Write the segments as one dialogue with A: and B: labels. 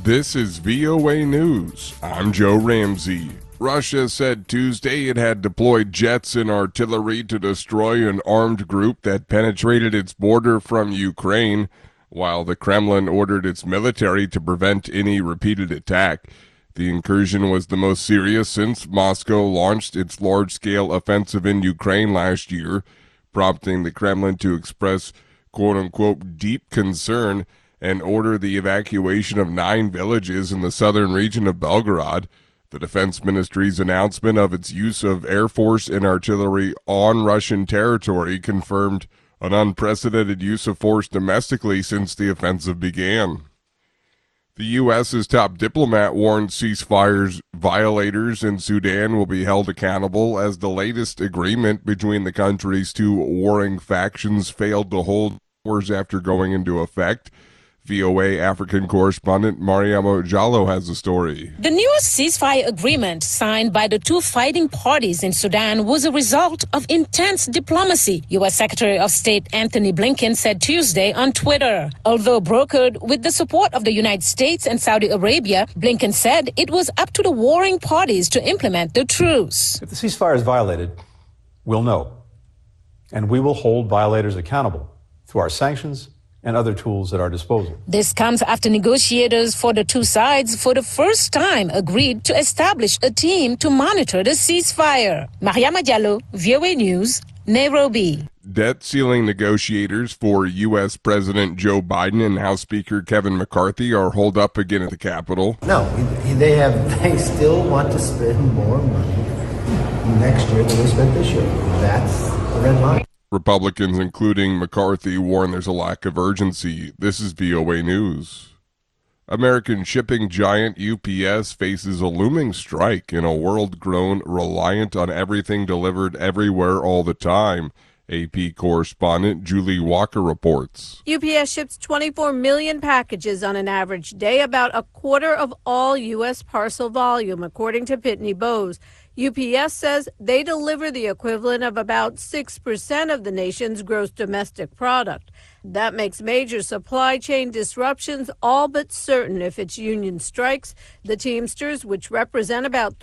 A: This is VOA News. I'm Joe Ramsey. Russia said Tuesday it had deployed jets and artillery to destroy an armed group that penetrated its border from Ukraine, while the Kremlin ordered its military to prevent any repeated attack. The incursion was the most serious since Moscow launched its large-scale offensive in Ukraine last year, prompting the Kremlin to express quote-unquote deep concern and order the evacuation of 9 villages in the southern region of Belgorod. The Defense Ministry's announcement of its use of Air Force and artillery on Russian territory confirmed an unprecedented use of force domestically since the offensive began. The U.S.'s top diplomat warned ceasefires violators in Sudan will be held accountable as the latest agreement between the country's two warring factions failed to hold hours after going into effect. VOA African correspondent Mariama Jallo has the story.
B: The newest ceasefire agreement signed by the two fighting parties in Sudan was a result of intense diplomacy, U.S. Secretary of State Anthony Blinken said Tuesday on Twitter. Although brokered with the support of the United States and Saudi Arabia, Blinken said it was up to the warring parties to implement the truce.
C: If the ceasefire is violated, we'll know, and we will hold violators accountable through our sanctions and other tools at our disposal.
B: This comes after negotiators for the two sides for the first time agreed to establish a team to monitor the ceasefire. Mariama Jallo, VOA News, Nairobi.
A: Debt ceiling negotiators for U.S. President Joe Biden and House Speaker Kevin McCarthy are holed up again at the Capitol.
D: No, they still want to spend more money next year than they spent this year. That's the red line.
A: Republicans, including McCarthy, warn there's a lack of urgency. This is VOA News. American shipping giant UPS faces a looming strike in a world grown reliant on everything delivered everywhere all the time. AP correspondent Julie Walker reports.
E: UPS ships 24 million packages on an average day, about a quarter of all U.S. parcel volume, according to Pitney Bowes. UPS says they deliver the equivalent of about 6% of the nation's gross domestic product. That makes major supply chain disruptions all but certain if its union strikes. The Teamsters, which represent about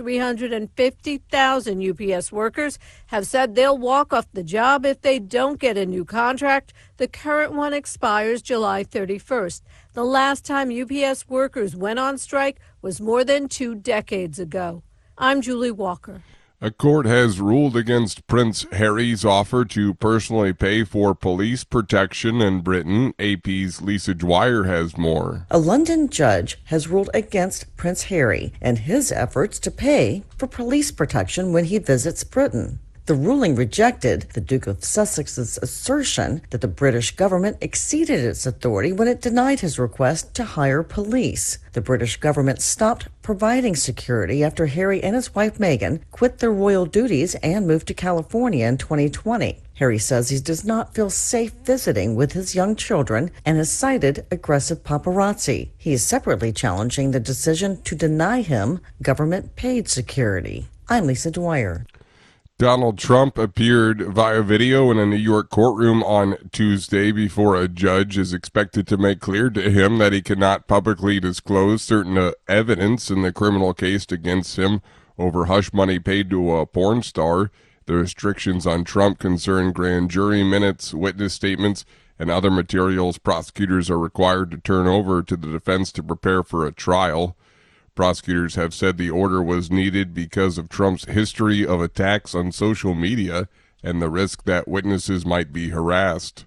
E: 350,000 UPS workers, have said they'll walk off the job if they don't get a new contract. The current one expires July 31st. The last time UPS workers went on strike was more than 2 decades ago. I'm Julie Walker.
A: A court has ruled against Prince Harry's offer to personally pay for police protection in Britain. AP's Lisa Dwyer has more.
F: A London judge has ruled against Prince Harry and his efforts to pay for police protection when he visits Britain. The ruling rejected the Duke of Sussex's assertion that the British government exceeded its authority when it denied his request to hire police. The British government stopped providing security after Harry and his wife Meghan quit their royal duties and moved to California in 2020. Harry says he does not feel safe visiting with his young children and has cited aggressive paparazzi. He is separately challenging the decision to deny him government-paid security. I'm Lisa Dwyer.
A: Donald Trump appeared via video in a New York courtroom on Tuesday before a judge is expected to make clear to him that he cannot publicly disclose certain evidence in the criminal case against him over hush money paid to a porn star. The restrictions on Trump concern grand jury minutes, witness statements, and other materials prosecutors are required to turn over to the defense to prepare for a trial. Prosecutors have said the order was needed because of Trump's history of attacks on social media and the risk that witnesses might be harassed.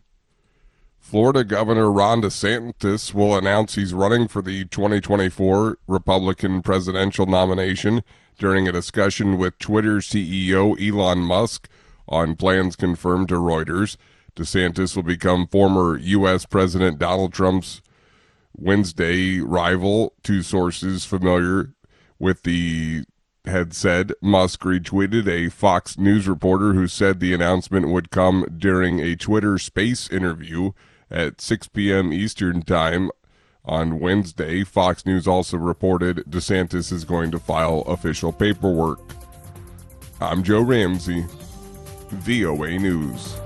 A: Florida Governor Ron DeSantis will announce he's running for the 2024 Republican presidential nomination during a discussion with Twitter CEO Elon Musk on plans confirmed to Reuters. DeSantis will become former U.S. President Donald Trump's Wednesday rival. Two sources familiar with the had said Musk retweeted a Fox News reporter who said the announcement would come during a Twitter Space interview at 6 p.m. Eastern Time on Wednesday. Fox News also reported DeSantis is going to file official paperwork. I'm Joe Ramsey, VOA News.